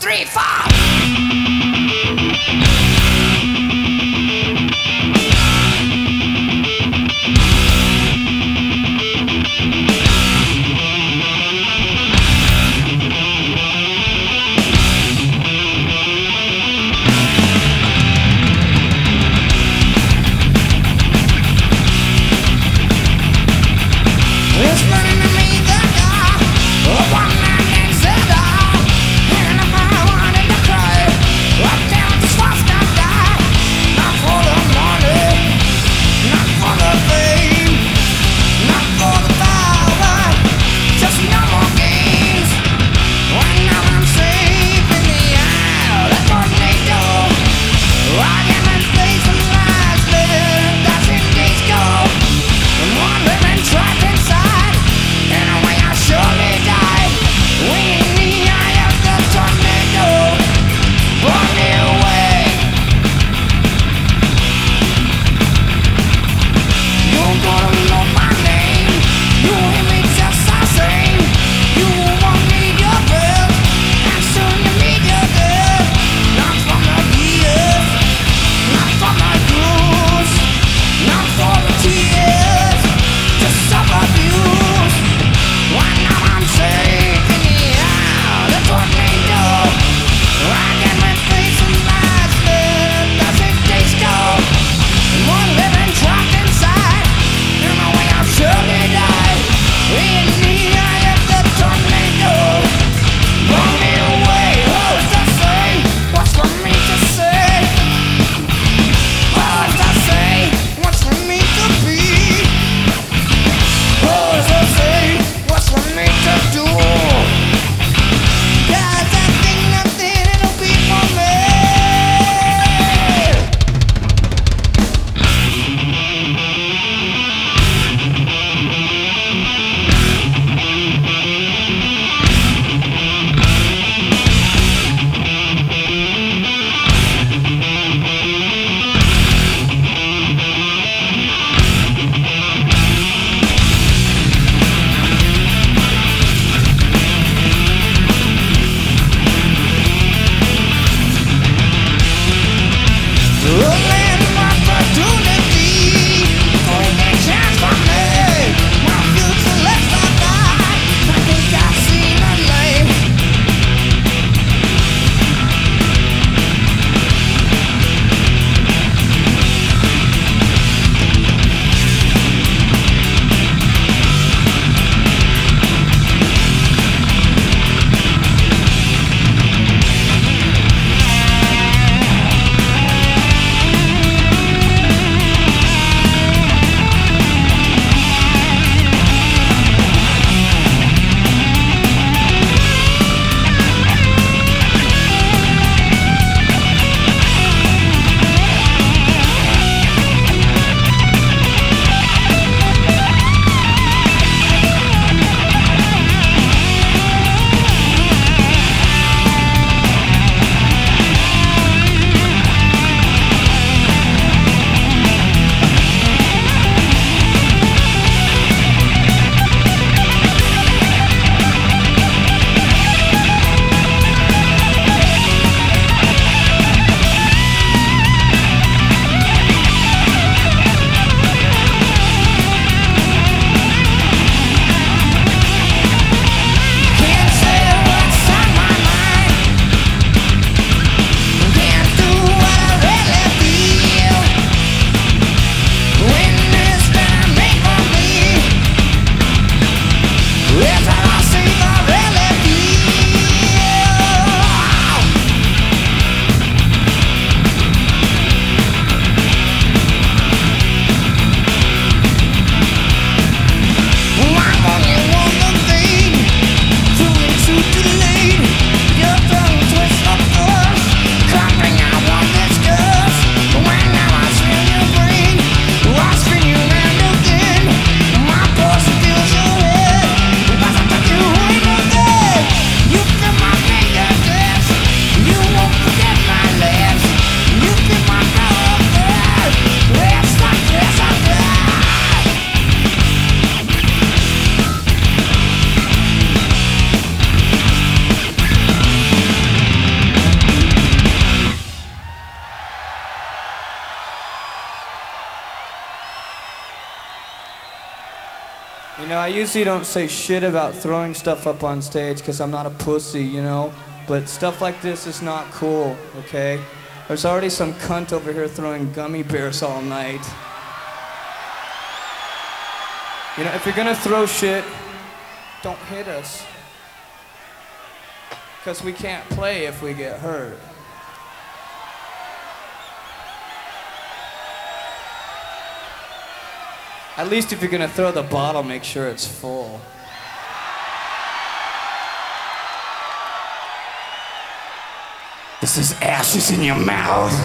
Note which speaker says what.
Speaker 1: 3, 4. It's running to me the door. Oh, one man needs the door. And if I wanted to cry, know, I usually don't say shit about throwing stuff up on stage because I'm not a pussy, you know? But stuff like this is not cool, okay? There's already some cunt over here throwing gummy bears all night. You know, if you're gonna throw shit, don't hit us. Because we can't play if we get hurt. At least if you're gonna throw the bottle, make sure it's full. This is ashes in your mouth.